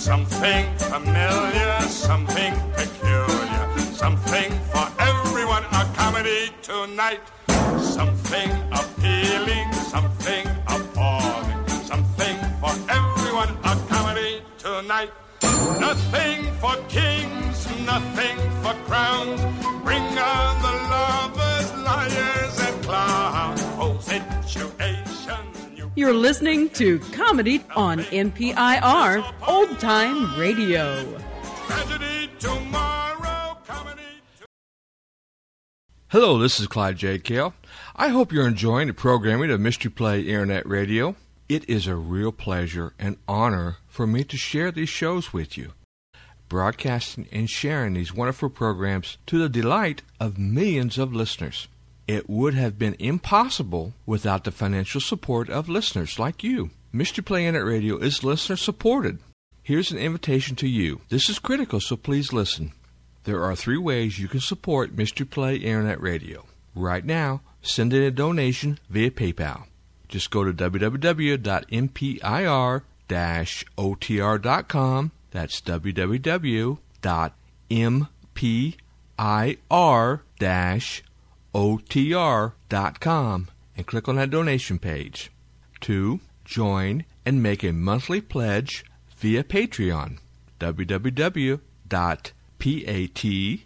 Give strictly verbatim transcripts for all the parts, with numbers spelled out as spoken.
Something familiar, something peculiar, something for everyone, a comedy tonight. Something appealing, something appalling, something for everyone, a comedy tonight. Nothing for kings, nothing for crowns. Bring on the lovers, liars, and clowns. Oh, situations. New- You're listening to Comedy on N P I R, Old Time Radio. Tragedy tomorrow, comedy. To- Hello, this is Clyde J. Cale. I hope you're enjoying the programming of Mystery Play Internet Radio. It is a real pleasure and honor for me to share these shows with you, broadcasting and sharing these wonderful programs to the delight of millions of listeners. It would have been impossible without the financial support of listeners like you. Mystery Play Internet Radio is listener supported. Here's an invitation to you. This is critical, so please listen. There are three ways you can support Mystery Play Internet Radio. Right now, send in a donation via PayPal. Just go to w w w dot m p i r dash o t r dot com. That's w w w dot m p i r dash o t r dot com and click on that donation page. Two, join and make a monthly pledge via Patreon. w w w dot patreon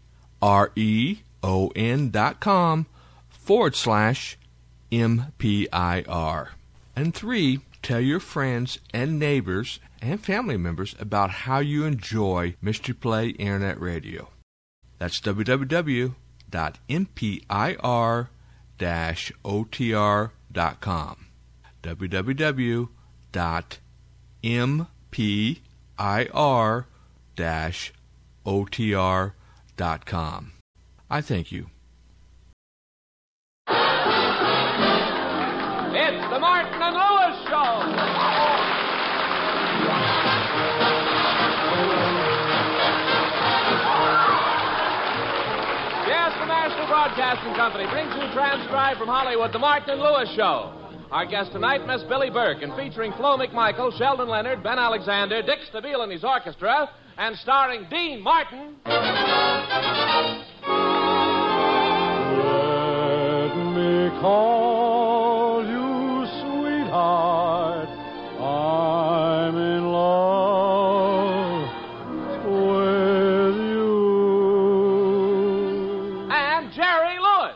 dot com forward slash M P I R. And three, tell your friends and neighbors and family members about how you enjoy Mystery Play Internet Radio. That's w w w dot m p i r dash o t r dot com. w w w dot m p i r dash o t r dot com. I thank you. It's the Martin and Lewis Show. Yes, the National Broadcasting Company brings you transcribed from Hollywood, the Martin and Lewis Show. Our guest tonight, Miss Billie Burke, and featuring Flo McMichael, Sheldon Leonard, Ben Alexander, Dick Stabile and his orchestra, and starring Dean Martin. Let me call you sweetheart. I'm in love with you. And Jerry Lewis.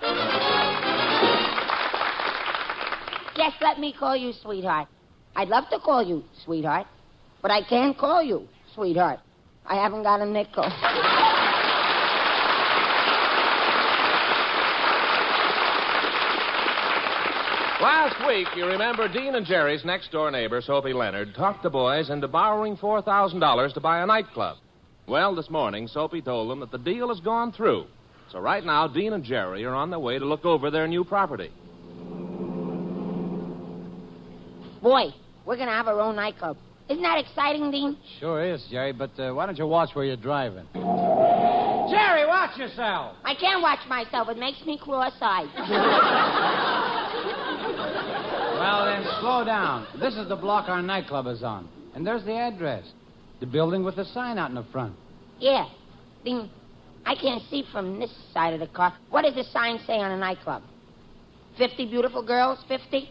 Yes, let me call you sweetheart. I'd love to call you sweetheart, but I can't call you sweetheart. I haven't got a nickel. Last week, you remember Dean and Jerry's next-door neighbor, Soapy Leonard, talked the boys into borrowing four thousand dollars to buy a nightclub. Well, this morning, Soapy told them that the deal has gone through. So right now, Dean and Jerry are on their way to look over their new property. Boy, we're going to have our own nightclub. Isn't that exciting, Dean? Sure is, Jerry, but uh, why don't you watch where you're driving? Jerry, watch yourself. I can't watch myself. It makes me cross-eyed. Well, then, slow down. This is the block our nightclub is on. And there's the address. The building with the sign out in the front. Yeah. Dean, I can't see from this side of the car. What does the sign say on a nightclub? Fifty beautiful girls? Fifty?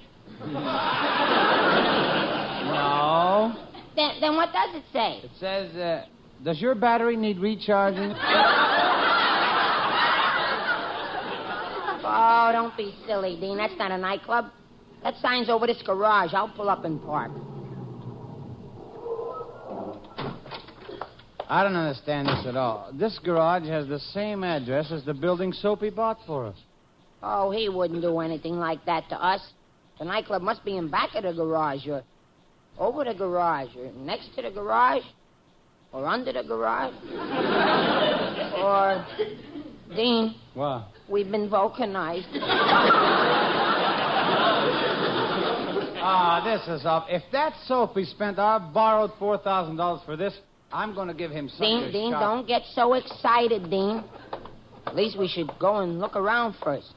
No. Then, then what does it say? It says, uh, does your battery need recharging? Oh, don't be silly, Dean. That's not a nightclub. That sign's over this garage. I'll pull up and park. I don't understand this at all. This garage has the same address as the building Soapy bought for us. Oh, he wouldn't do anything like that to us. The nightclub must be in back of the garage, or over the garage, or next to the garage, or under the garage. Or, Dean, What? we've been vulcanized. Ah, this is up. If that Soapy spent our borrowed four thousand dollars for this, I'm going to give him such Dean, a Dean, shock. don't get so excited, Dean. At least we should go and look around first.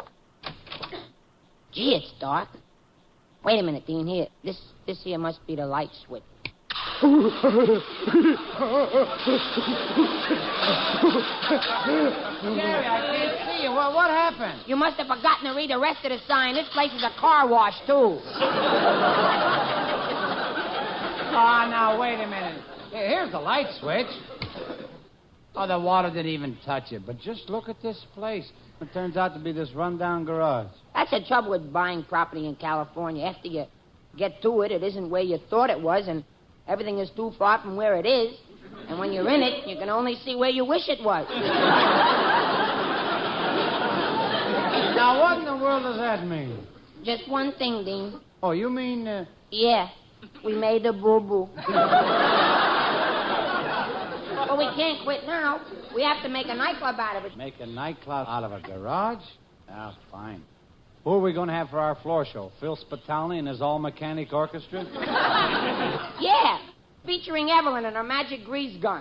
Gee, it's dark. Wait a minute, Dean. Here, this this here must be the light switch. Jerry, I can't see you. What, what happened? You must have forgotten to read the rest of the sign. This place is a car wash, too. Oh, now, wait a minute. Here- Here's the light switch. Oh, the water didn't even touch it. But just look at this place. It turns out to be this rundown garage. That's the trouble with buying property in California. After you get to it, it isn't where you thought it was, and everything is too far from where it is. And when you're in it, you can only see where you wish it was. Now, what in the world does that mean? Just one thing, Dean. Oh, you mean... Uh... Yeah, we made a boo-boo. But we can't quit now. We have to make a nightclub out of it. Make a nightclub out of a garage? Ah, fine. Who are we going to have for our floor show? Phil Spitalny and his all-mechanic orchestra? Yeah, featuring Evelyn and her magic grease gun.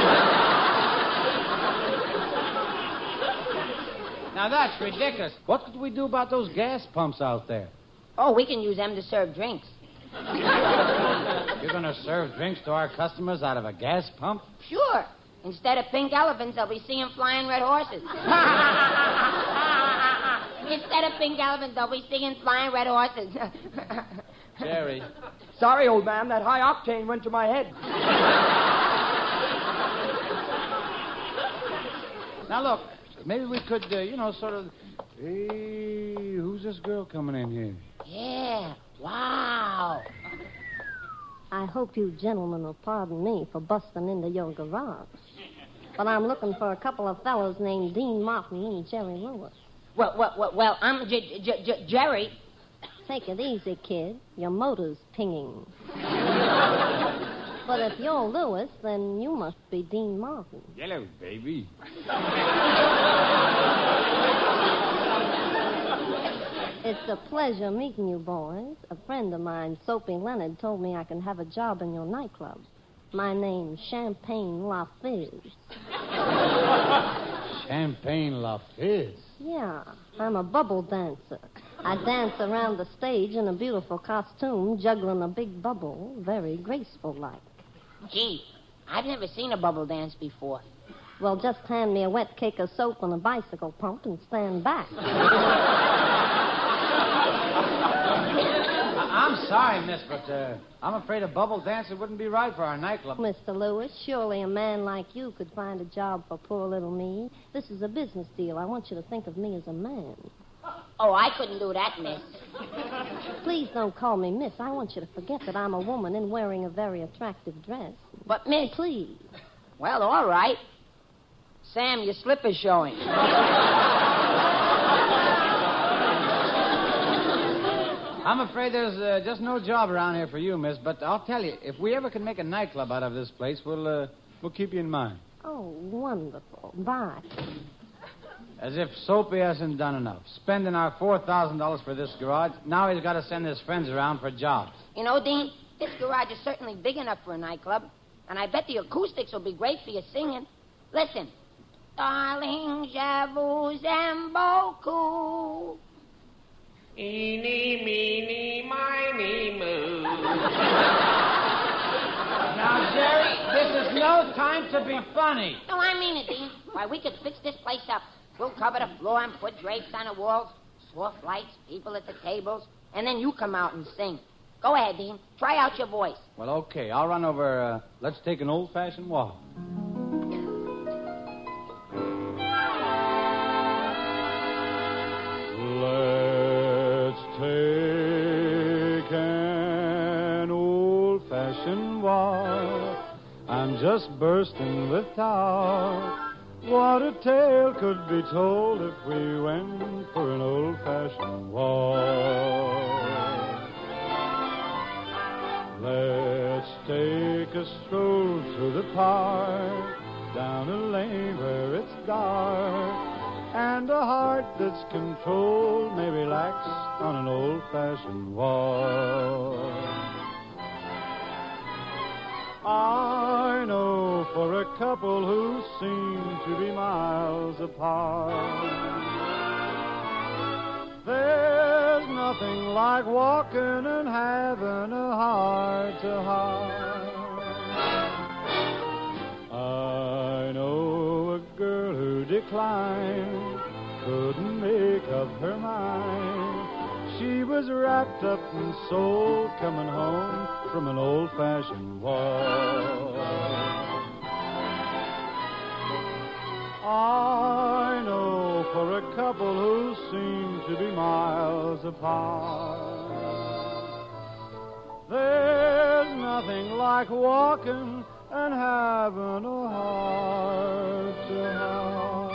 Now, that's ridiculous. What could we do about those gas pumps out there? Oh, we can use them to serve drinks. You're going to serve drinks to our customers out of a gas pump? Sure. Instead of pink elephants, they'll be seeing flying red horses. Instead of pink elephants, they'll be seeing flying red horses. Jerry. Sorry, old man, that high octane went to my head. Now, look, maybe we could, uh, you know, sort of... Hey, who's this girl coming in here? Yeah, wow. I hope you gentlemen will pardon me for busting into your garage. But I'm looking for a couple of fellows named Dean Martin and Jerry Lewis. Well, well, well, well I'm J- J- J- Jerry. Take it easy, kid. Your motor's pinging. But if you're Lewis, then you must be Dean Martin. Hello, baby. It's a pleasure meeting you, boys. A friend of mine, Soapy Leonard, told me I can have a job in your nightclub. My name's Champagne La Fizz. Champagne La Fizz? Yeah, I'm a bubble dancer. I dance around the stage in a beautiful costume, juggling a big bubble, very graceful-like. Gee, I've never seen a bubble dance before. Well, just hand me a wet cake of soap and a bicycle pump and stand back. I'm sorry, miss, but uh, I'm afraid a bubble dancer wouldn't be right for our nightclub. Mister Lewis, surely a man like you could find a job for poor little me. This is a business deal. I want you to think of me as a man. Oh, I couldn't do that, miss. Please don't call me miss. I want you to forget that I'm a woman and wearing a very attractive dress. But, miss... Please. Well, all right. Sam, your slipper's showing. I'm afraid there's uh, just no job around here for you, miss, but I'll tell you, if we ever can make a nightclub out of this place, we'll, uh, we'll keep you in mind. Oh, wonderful. Bye. As if Soapy hasn't done enough. Spending our four thousand dollars for this garage, now he's got to send his friends around for jobs. You know, Dean, this garage is certainly big enough for a nightclub, and I bet the acoustics will be great for you singing. Listen. Darling, j'avoue, j'aime beaucoup. Eeny, meeny, miny, moo. Now, Jerry, this is no time to be funny. No, I mean it, Dean. Why, we could fix this place up. We'll cover the floor and put drapes on the walls, soft lights, people at the tables, and then you come out and sing. Go ahead, Dean. Try out your voice. Well, okay. I'll run over. Uh, let's take an old-fashioned walk. Let's take an old-fashioned walk. I'm just bursting with talk. What a tale could be told if we went for an old-fashioned walk. Let's take a stroll through the park, down a lane where it's dark, and a heart that's controlled may relax on an old-fashioned walk. I know for a couple who seem to be miles apart, there's nothing like walking and having a heart-to-heart. decline, couldn't make up her mind. She was wrapped up and sold, coming home from an old-fashioned waltz. I know for a couple who seem to be miles apart, there's nothing like walking and having a heart to heart.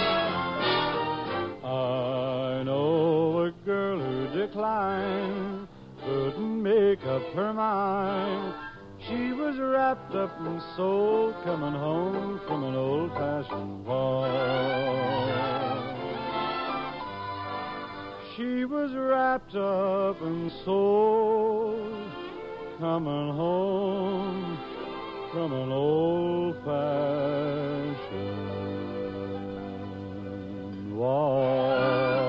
I know a girl who declined, couldn't make up her mind. She was wrapped up and sold, coming home from an old-fashioned waltz. She was wrapped up and sold, coming home from an old-fashioned waltz.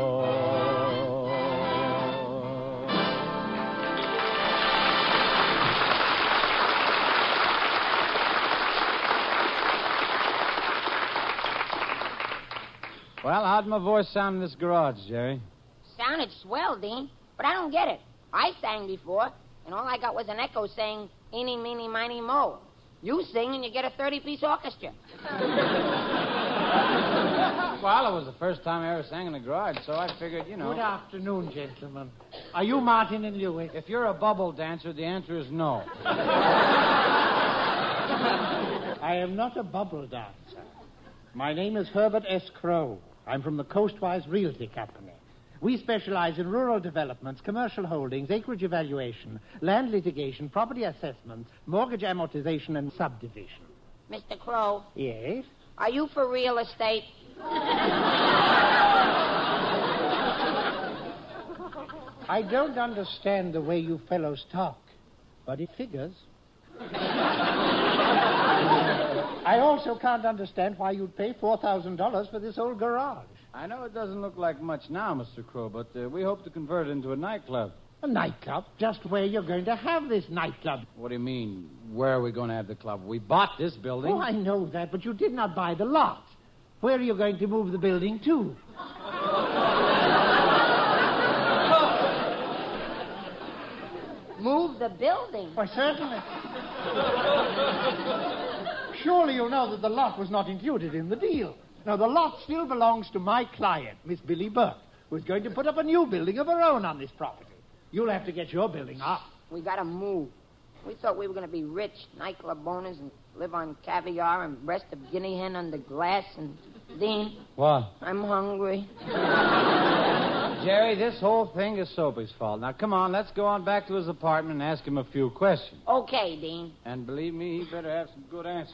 Well, how'd my voice sound in this garage, Jerry? Sounded swell, Dean, but I don't get it. I sang before, and all I got was an echo saying, eeny, meeny, miny, mo. You sing, and you get a thirty-piece orchestra. Well, it was the first time I ever sang in the garage, so I figured, you know. Good afternoon, gentlemen. Are you Martin and Louis? If you're a bubble dancer, the answer is no. I am not a bubble dancer. My name is Herbert S. Crow. I'm from the Coastwise Realty Company. We specialize in rural developments, commercial holdings, acreage evaluation, land litigation, property assessment, mortgage amortization, and subdivision. Mister Crow, Yes? are you for real estate? I don't understand the way you fellows talk, but it figures. I also can't understand why you'd pay four thousand dollars for this old garage. I know it doesn't look like much now, Mister Crow, but uh, we hope to convert it into a nightclub. A nightclub? Just where you're going to have this nightclub. What do you mean, where are we going to have the club? We bought this building. Oh, I know that, but you did not buy the lot. Where are you going to move the building to? Move the building? Why, certainly. Surely you know that the lot was not included in the deal. Now, the lot still belongs to my client, Miss Billy Burke, who's going to put up a new building of her own on this property. You'll have to get your building up. We gotta move. We thought we were gonna be rich, nightclub owners, and live on caviar and breast of guinea hen under glass. And Dean, What? I'm hungry. Jerry, this whole thing is Soapy's fault. Now, come on, let's go on back to his apartment and ask him a few questions. Okay, Dean. And believe me, he better have some good answers.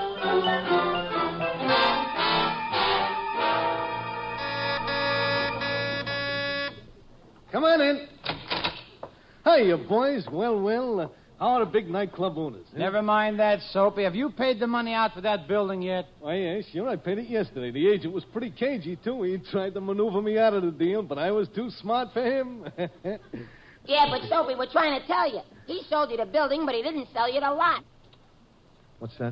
Come on in. Hiya, boys. Well, well, uh, how are the big nightclub owners? eh? Never mind that, Soapy. Have you paid the money out for that building yet? Why, yeah, sure, I paid it yesterday. The agent was pretty cagey, too. He tried to maneuver me out of the deal, but I was too smart for him. Yeah, but Soapy, we're trying to tell you. He sold you the building, but he didn't sell you the lot. What's that?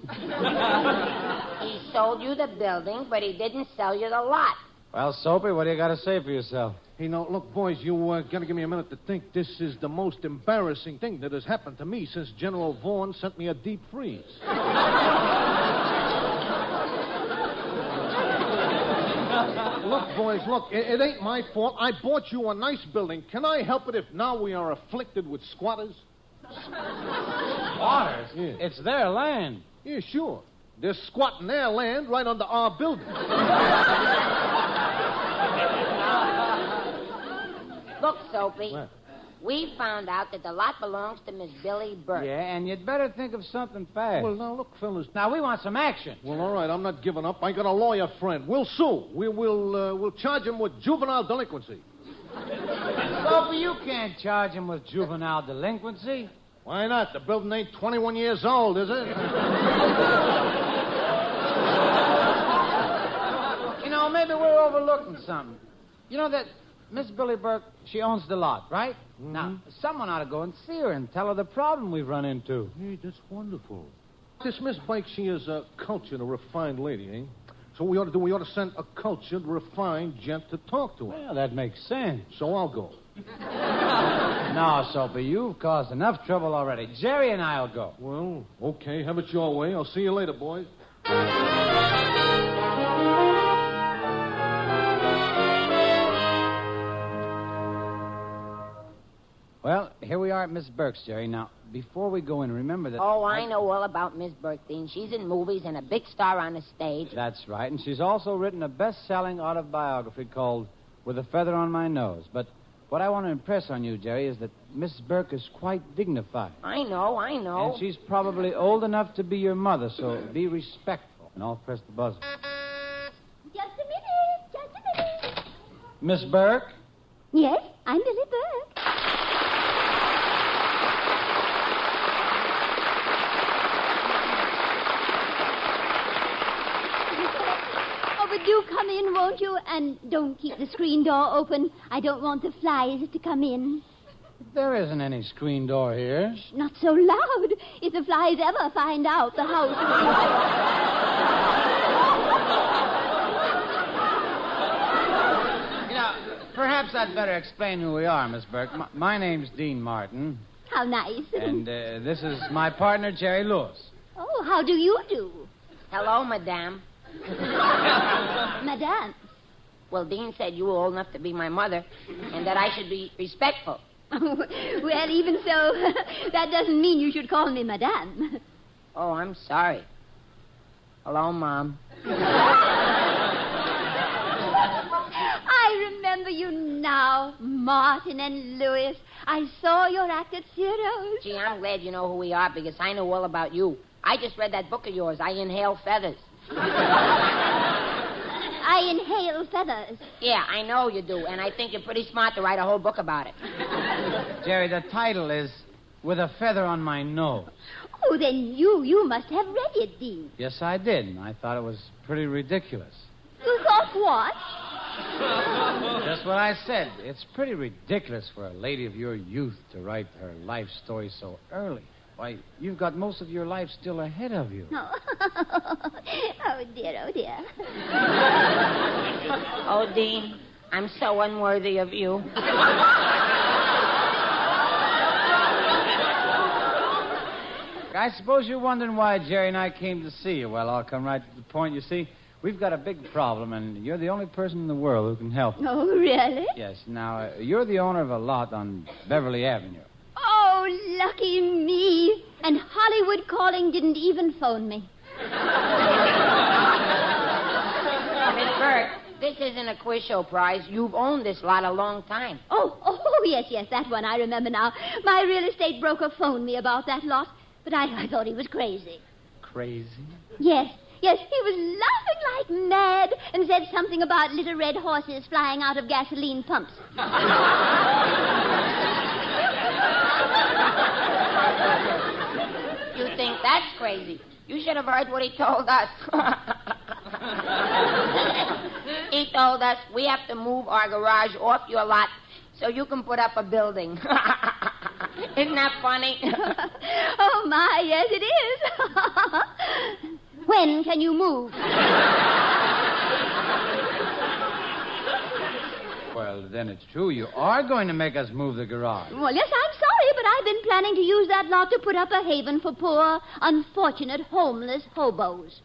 He sold you the building, but he didn't sell you the lot. Well, Soapy, what do you got to say for yourself? Hey, now, look, boys, you uh, got to give me a minute to think. This is the most embarrassing thing that has happened to me since General Vaughn sent me a deep freeze. Look, boys, look, it, it ain't my fault. I bought you a nice building. Can I help it if now we are afflicted with squatters? Squatters? Yeah. It's their land. Yeah, sure. They're squatting their land right under our building. Look, Soapy. What? We found out that the lot belongs to Miss Billy Burke. Yeah, and you'd better think of something fast. Well, now, look, fellas. Now, we want some action. Well, all right, I'm not giving up. I got a lawyer friend. We'll sue. We will uh, we'll charge him with juvenile delinquency. Soapy, you can't charge him with juvenile delinquency. Why not? The building ain't twenty-one years old, is it? You know, maybe we're overlooking something. You know that Miss Billy Burke, she owns the lot, right? Mm-hmm. Now, someone ought to go and see her and tell her the problem we've run into. Hey, that's wonderful. This Miss Bike, she is a cultured, a refined lady, eh? So what we ought to do, we ought to send a cultured, refined gent to talk to her. Well, that makes sense. So I'll go. No, Soapy, you've caused enough trouble already. Jerry and I'll go. Well, okay, have it your way. I'll see you later, boys. Well, here we are at Miss Burke's, Jerry. Now, before we go in, remember that... Oh, I know all about Miss Burke, Dean. She's in movies and a big star on the stage. That's right, and she's also written a best-selling autobiography called With a Feather on My Nose. But what I want to impress on you, Jerry, is that Miss Burke is quite dignified. I know, I know. And she's probably old enough to be your mother, so be respectful. And I'll press the buzzer. Just a minute, just a minute. Miss Burke? Yes, I'm Lily Burke. Oh, but do come in, won't you? And don't keep the screen door open. I don't want the flies to come in. There isn't any screen door here. Not so loud. If the flies ever find out the house... You know, perhaps I'd better explain who we are, Miss Burke. My, my name's Dean Martin. How nice. And uh, this is my partner, Jerry Lewis. Oh, how do you do? Hello, madame. Madame. Well, Dean said you were old enough to be my mother and that I should be respectful. Well, even so, that doesn't mean you should call me Madame. Oh, I'm sorry. Hello, Mom. I remember you now, Martin and Lewis. I saw your act at Ciro's. Gee, I'm glad you know who we are because I know all about you. I just read that book of yours, I Inhale Feathers. I inhale feathers. Yeah, I know you do, and I think you're pretty smart to write a whole book about it. Jerry, the title is With a Feather on My Nose. Oh, then you, you must have read it, Dean. Yes, I did, and I thought it was pretty ridiculous. You thought what? Just what I said. It's pretty ridiculous for a lady of your youth to write her life story so early. Why, you've got most of your life still ahead of you. Oh, oh dear, oh, dear. Oh, Dean, I'm so unworthy of you. I suppose you're wondering why Jerry and I came to see you. Well, I'll come right to the point. You see, we've got a big problem, and you're the only person in the world who can help. Oh, really? Yes. Now, uh, you're the owner of a lot on Beverly Avenue. Oh, lucky me. And Hollywood Calling didn't even phone me. Miss Burke, this isn't a quiz show prize. You've owned this lot a long time. Oh, oh, yes, yes, that one I remember now. My real estate broker phoned me about that lot, but I, I thought he was crazy. Crazy? Yes, yes, he was laughing like mad and said something about little red horses flying out of gasoline pumps. You think that's crazy? You should have heard what he told us. He told us we have to move our garage off your lot so you can put up a building. Isn't that funny? Oh, my, yes, it is. When can you move? Well, then it's true. You are going to make us move the garage. Well, yes, I'm sorry, but I've been planning to use that lot to put up a haven for poor, unfortunate, homeless hobos.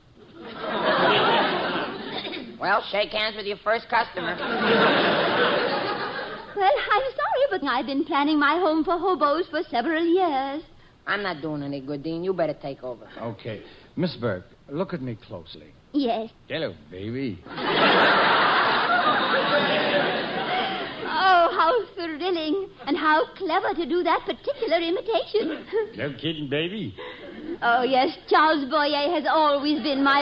Well, shake hands with your first customer. Well, I'm sorry, but I've been planning my home for hobos for several years. I'm not doing any good, Dean. You better take over. Okay. Miss Burke, look at me closely. Yes. Hello, baby. Oh, how thrilling and how clever to do that particular imitation. No kidding, baby. Oh, yes, Charles Boyer has always been my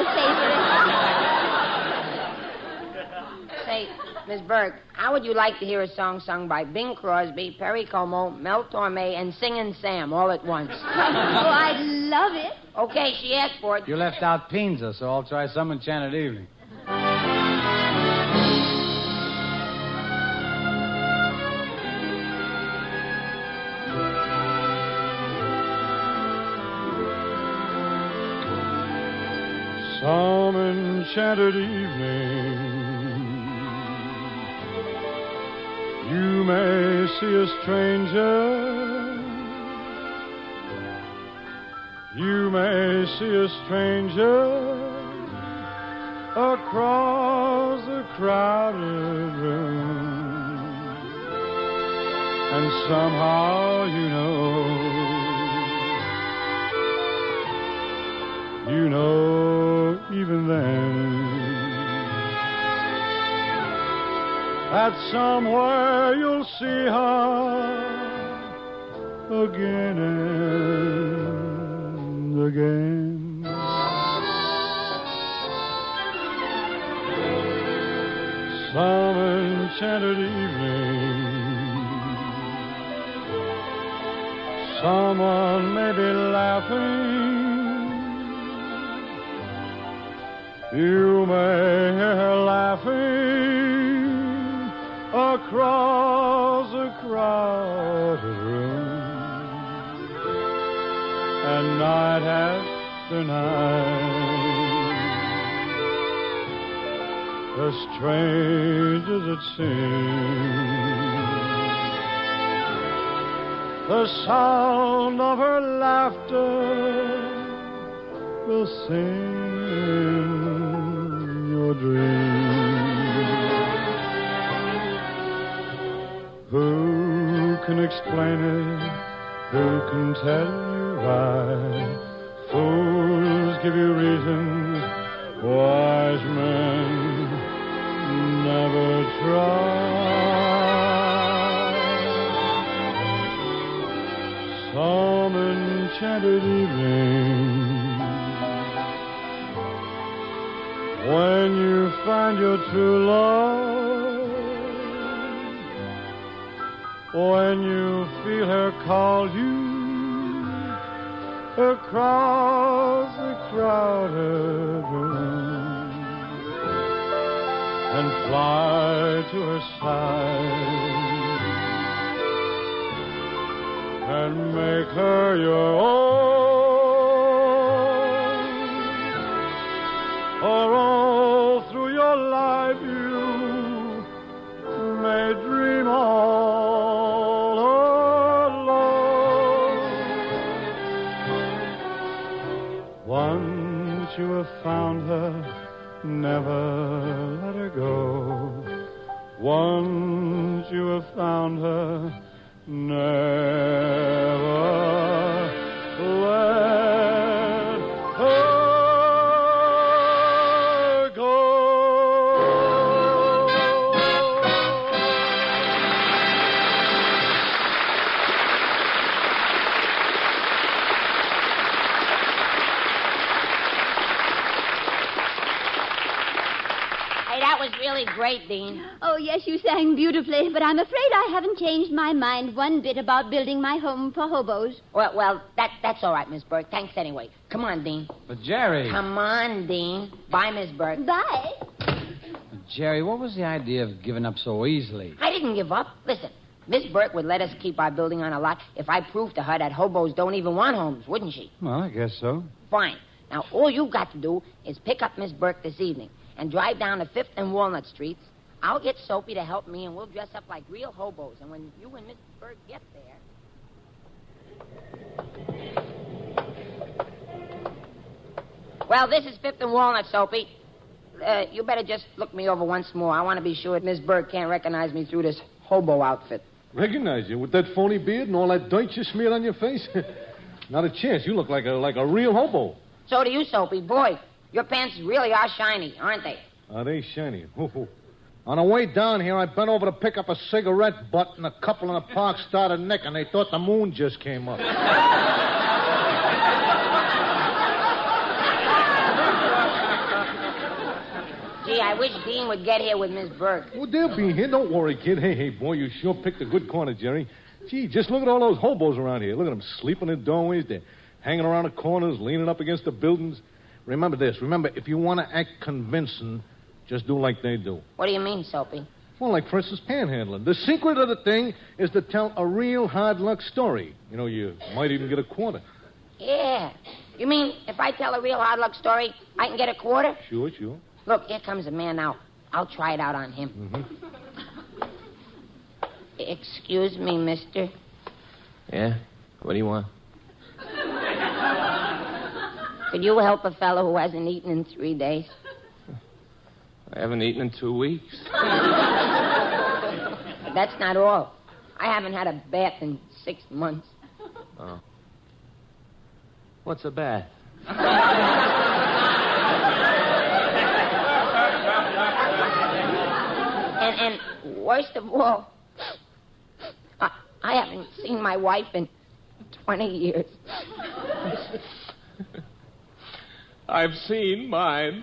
favorite. Say, Miss Burke, how would you like to hear a song sung by Bing Crosby, Perry Como, Mel Torme, and Singin' Sam all at once? Oh, I'd love it. Okay, she asked for it. You left out Pinza, so I'll try Some Enchanted Evening. Some enchanted evening, you may see a stranger. You may see a stranger across the crowded room, and somehow you know, you know even then, that somewhere you'll see her again and again. Some enchanted evening, someone may be laughing. You may hear her laughing across a crowded room, and night after night, as strange as it seems, the sound of her laughter will sing your dreams. Who can explain it? Who can tell you why? Fools give you reasons, wise men never try. Some enchanted evening, when you find your true love, when you feel her call you across the crowded room, and fly to her side and make her your own. For all through your life you may dream all alone. Once you have found her, never let her go. Once you have found her, never let her go. Hey, that was really great, Dean. Oh, yes, you sang beautifully, but I'm afraid I haven't changed my mind one bit about building my home for hobos. Well, well, that that's all right, Miss Burke. Thanks anyway. Come on, Dean. But, Jerry... Come on, Dean. Bye, Miss Burke. Bye. Jerry, what was the idea of giving up so easily? I didn't give up. Listen, Miss Burke would let us keep our building on a lot if I proved to her that hobos don't even want homes, wouldn't she? Well, I guess so. Fine. Now, all you've got to do is pick up Miss Burke this evening and drive down to Fifth and Walnut Streets. I'll get Soapy to help me, and we'll dress up like real hobos. And when you and Miss Burke get there... Well, this is Fifth and Walnut, Soapy. Uh, you better just look me over once more. I want to be sure Miss Burke can't recognize me through this hobo outfit. Recognize you with that phony beard and all that dirt you smeared on your face? Not a chance. You look like a like a real hobo. So do you, Soapy. Boy, your pants really are shiny, aren't they? Are they shiny? Hoo-hoo. On the way down here, I bent over to pick up a cigarette butt, and a couple in the park started nicking. They thought the moon just came up. Gee, I wish Dean would get here with Miss Burke. Well, they'll be here. Don't worry, kid. Hey, hey, boy, you sure picked a good corner, Jerry. Gee, just look at all those hobos around here. Look at them sleeping in doorways. They're hanging around the corners, leaning up against the buildings. Remember this. Remember, if you want to act convincing, just do like they do. What do you mean, Soapy? Well, like, for instance, panhandling. The secret of the thing is to tell a real hard luck story. You know, you might even get a quarter. Yeah. You mean if I tell a real hard luck story, I can get a quarter? Sure, sure. Look, here comes a man now. I'll try it out on him. Mm-hmm. Excuse me, mister. Yeah? What do you want? Could you help a fellow who hasn't eaten in three days? I haven't eaten in two weeks. But that's not all. I haven't had a bath in six months. Oh. What's a bath? and, and worst of all, I, I haven't seen my wife in twenty years. I've seen mine.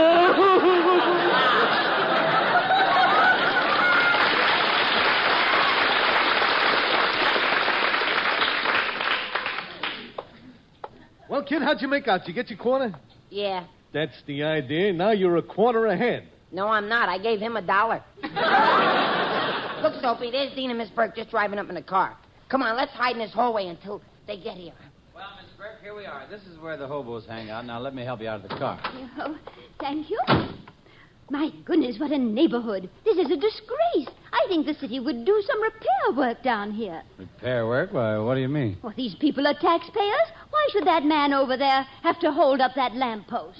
Well, kid, how'd you make out? Did you get your quarter? Yeah. That's the idea. Now you're a quarter ahead. No, I'm not. I gave him a dollar. Look, Soapy, there's Dean and Miss Burke just driving up in the car. Come on, let's hide in this hallway until they get here. Well, Miss Burke, here we are. This is where the hobos hang out. Now, let me help you out of the car. Oh, thank you. My goodness, what a neighborhood. This is a disgrace. I think the city would do some repair work down here. Repair work? Why, what do you mean? Well, these people are taxpayers. Why should that man over there have to hold up that lamppost?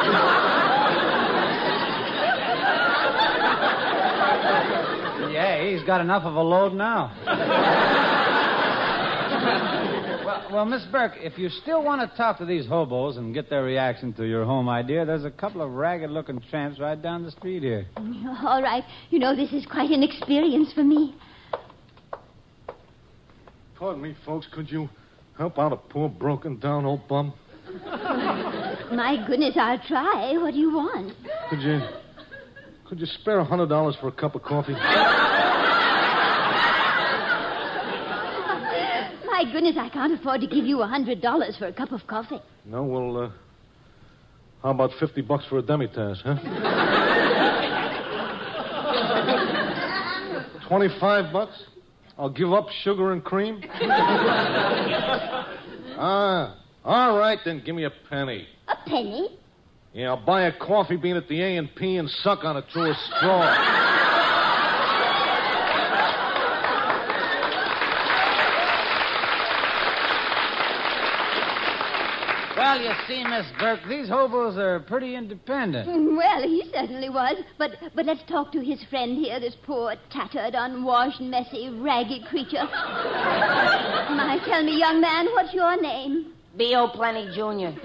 Yeah, he's got enough of a load now. well, well, Miss Burke, if you still want to talk to these hobos and get their reaction to your home idea, there's a couple of ragged-looking tramps right down the street here. All right. You know, this is quite an experience for me. Pardon me, folks. Could you help out a poor, broken-down old bum? My goodness, I'll try. What do you want? Could you... Could you spare a hundred dollars for a cup of coffee? My goodness, I can't afford to give you a hundred dollars for a cup of coffee. No, well, uh... how about fifty bucks for a demi-tasse, huh? Twenty-five bucks? I'll give up sugar and cream? Ah, all right, then give me a penny. A penny? Yeah, I'll buy a coffee bean at the A and P and suck on it through a straw. Well, you see, Miss Burke, these hobos are pretty independent. Well, he certainly was. But but let's talk to his friend here, this poor, tattered, unwashed, messy, ragged creature. My, tell me, young man, what's your name? B O. Plenty Junior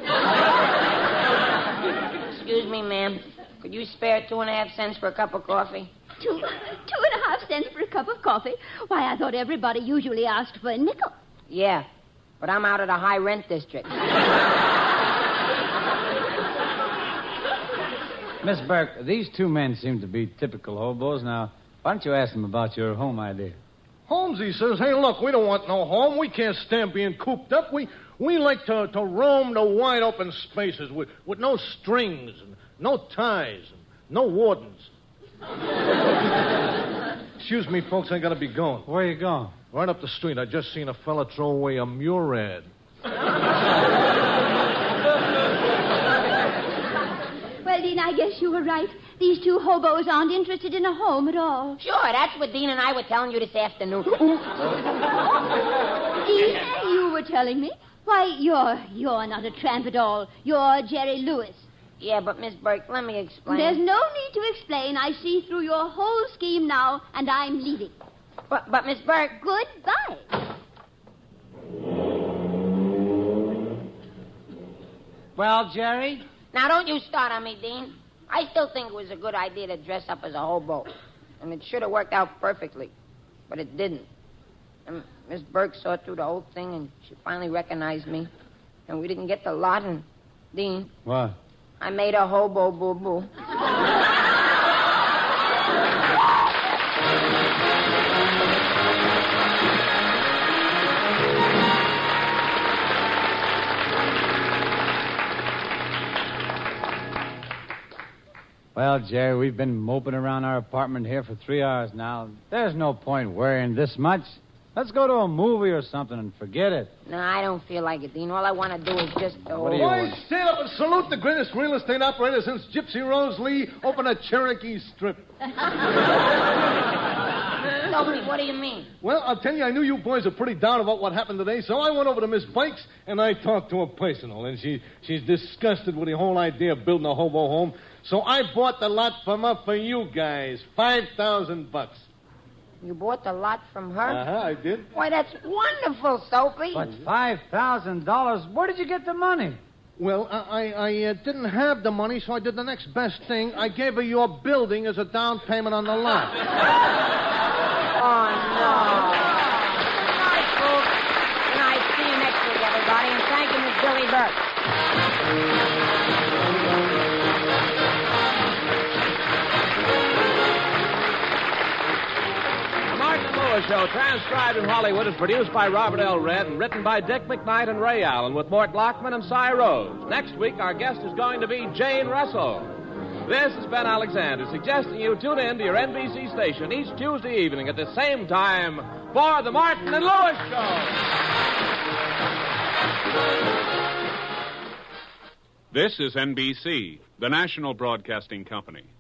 Excuse me, ma'am. Could you spare two and a half cents for a cup of coffee? Two, two and a half cents for a cup of coffee? Why, I thought everybody usually asked for a nickel. Yeah, but I'm out of the high rent district. Miss Burke, these two men seem to be typical hobos. Now, why don't you ask them about your home idea? Holmesy says, hey, look, we don't want no home. We can't stand being cooped up. We we like to, to roam the wide open spaces with, with no strings and no ties and no wardens. Excuse me, folks, I gotta be going. Where are you going? Right up the street. I just seen a fella throw away a Murad. Well, Dean, I guess you were right. These two hobos aren't interested in a home at all. Sure, that's what Dean and I were telling you this afternoon. Dean, you were telling me? Why, you're you're not a tramp at all. You're Jerry Lewis. Yeah, but Miss Burke, let me explain. There's no need to explain. I see through your whole scheme now, and I'm leaving. But, but Miss Burke... Goodbye. Well, Jerry? Now, don't you start on me, Dean. I still think it was a good idea to dress up as a hobo. And it should have worked out perfectly. But it didn't. And Miss Burke saw through the whole thing, and she finally recognized me. And we didn't get the lot, and... Dean... What? I made a hobo boo-boo. Well, Jerry, we've been moping around our apartment here for three hours now. There's no point worrying this much. Let's go to a movie or something and forget it. No, I don't feel like it, Dean. All I want to do is just... Oh. What do you Boys, want? stand up and salute the greatest real estate operator since Gypsy Rose Lee opened a Cherokee Strip. Soapy, what do you mean? Well, I'll tell you, I knew you boys are pretty down about what happened today, so I went over to Miss Bikes and I talked to her personal, and she she's disgusted with the whole idea of building a hobo home. So I bought the lot from her for you guys, five thousand bucks. You bought the lot from her? Uh-huh, I did. Why, that's wonderful, Soapy. But five thousand dollars? Where did you get the money? Well, I I, I uh, didn't have the money, so I did the next best thing. I gave her your building as a down payment on the lot. Oh, no. Good night, folks. Good night. See you next week, everybody, and thank you, Miss Billy Burke. The Martin and Lewis Show, transcribed in Hollywood, is produced by Robert L. Red and written by Dick McKnight and Ray Allen with Mort Lockman and Cy Rose. Next week, our guest is going to be Jane Russell. This is Ben Alexander suggesting you tune in to your N B C station each Tuesday evening at the same time for The Martin and Lewis Show. This is N B C, the national broadcasting company.